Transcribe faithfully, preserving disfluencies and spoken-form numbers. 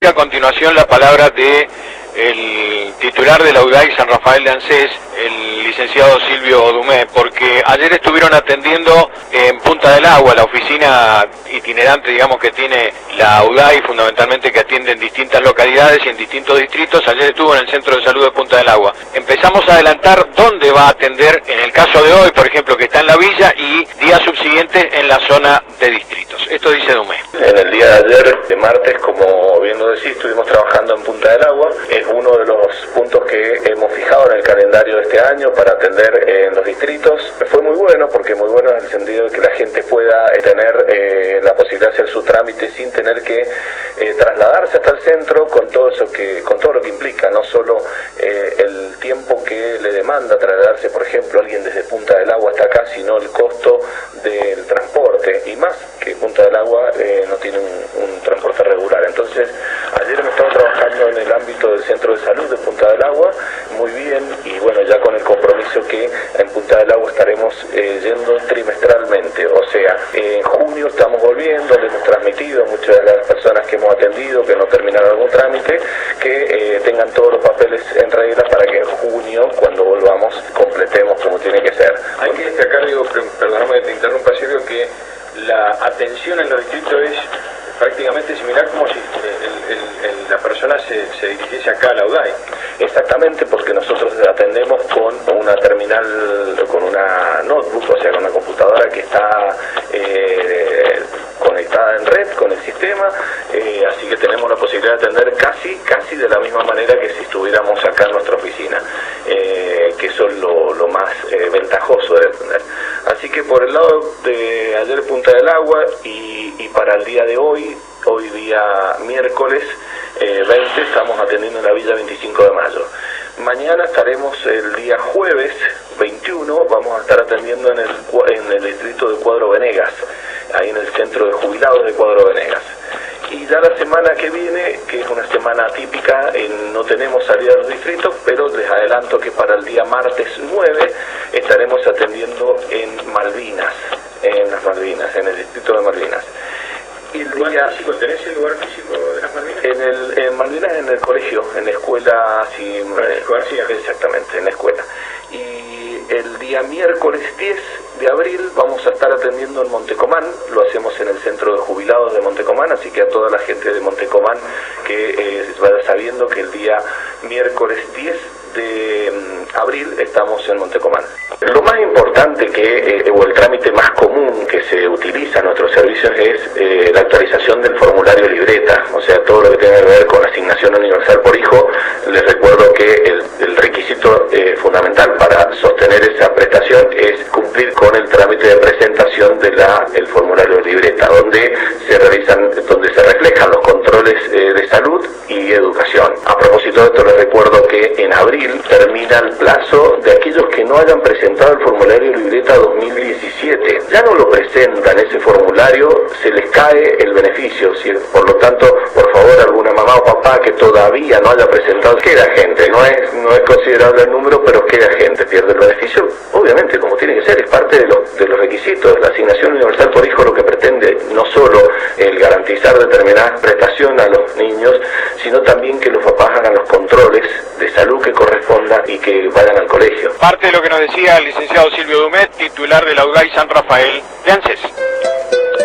a continuación la palabra de el titular de la U D A I San Rafael de ANSES, el licenciado Silvio Dumé, porque ayer estuvieron atendiendo en Punta del Agua, la oficina itinerante, digamos, que tiene la U D A I, fundamentalmente que atiende en distintas localidades y en distintos distritos. Ayer estuvo en el Centro de Salud de Punta del Agua. Empezamos a adelantar dónde va a atender, en el caso de hoy, por ejemplo, que está en la villa, y días subsiguientes en la zona de distritos. Esto dice Dumé. En el día de ayer, de martes, como bien lo decís, estuvimos trabajando en Punta del Agua. Es uno de los puntos que hemos fijado en el calendario de este año para atender en los distritos. Fue muy bueno, porque muy bueno en el sentido de que la gente pueda tener eh, la posibilidad de hacer su trámite sin tener que eh, trasladarse hasta el centro, con todo eso que, con todo lo que implica, no solo eh, el tiempo que le demanda trasladarse, por ejemplo, alguien desde Punta del Agua hasta acá, sino el costo del transporte, y más que Punta del Agua eh, no tiene un, un transporte regular. Entonces, ayer hemos estado trabajando en el ámbito del Centro de Salud de Punta del Agua, muy bien, y bueno, ya con el compromiso que en Punta del Agua estaremos eh, yendo trimestralmente, o sea, en junio estamos volviendo, le hemos transmitido a muchas de las personas que hemos atendido que no terminaron algún trámite, que eh, tengan todos los papeles en regla para que en junio, cuando volvamos, completemos como tiene que ser. Hay que destacar, digo, perdóname que te interrumpa, Silvio, que la atención en los distritos es prácticamente similar, como si el, el, el, la persona se, se dirigiese acá a la U D A I. Exactamente, porque nosotros atendemos con una terminal, con una notebook, o sea, con una computadora que está eh, conectada en red con el sistema, eh, así que tenemos la posibilidad de atender casi, casi de la misma manera que si estuviéramos acá en nuestra oficina, eh, que eso es lo, lo más eh, ventajoso de atender. Así que por el lado de ayer Punta del Agua y, y para el día de hoy, hoy día miércoles eh, veinte, estamos atendiendo en la Villa veinticinco de mayo. Mañana estaremos el día jueves veintiuno, vamos a estar atendiendo en el, en el distrito de Cuadro Venegas, ahí en el centro de jubilados de Cuadro Venegas. Y ya la semana que viene, que es una semana atípica, eh, no tenemos salida de los distritos, pero les adelanto que para el día martes nueve estaremos atendiendo en Malvinas, en las Malvinas, en el distrito de Malvinas. ¿Y el lugar físico? ¿Tenés el lugar físico de las Malvinas? En, el, en Malvinas, en el colegio, en la escuela, así, Francisco García. Exactamente, en la escuela. Y el día miércoles diez de abril vamos a estar atendiendo en Montecomán, lo hacemos en el centro de jubilados de Montecomán, así que a toda la gente de Montecomán que eh, vaya sabiendo que el día miércoles diez de abril estamos en Montecomán. Lo más importante que, eh, o el trámite más común que se utiliza en nuestros servicios es eh, la actualización del formulario libreta, o sea, todo lo que tiene que ver con asignación universal por hijo. Les recuerdo que el, el requisito eh, fundamental para sostener esa prestación es cumplir con el trámite de presentación de la el formulario libreta, donde se realizan, donde se reflejan los controles eh, de salud y educación. A propósito de esto, les recuerdo que en abril termina el plazo de aquellos que no hayan presentado el formulario libreta dos mil diecisiete. Ya no lo presentan ese formulario, se les cae el beneficio. ¿Sí? Por lo tanto, por favor, alguna mamá o papá que todavía no haya presentado, queda gente, no es, no es considerable el número, pero queda gente, pierde el beneficio, obviamente, como tiene que ser, es parte de los, de los requisitos. La asignación universal por hijo lo que pretende no solo el garantizar determinada prestación a los niños, sino también que los papás hagan los controles de salud que correspondan y que vayan al colegio. Parte de lo que nos decía el licenciado Silvio Dumé, titular de la U D A I San Rafael de ANSES.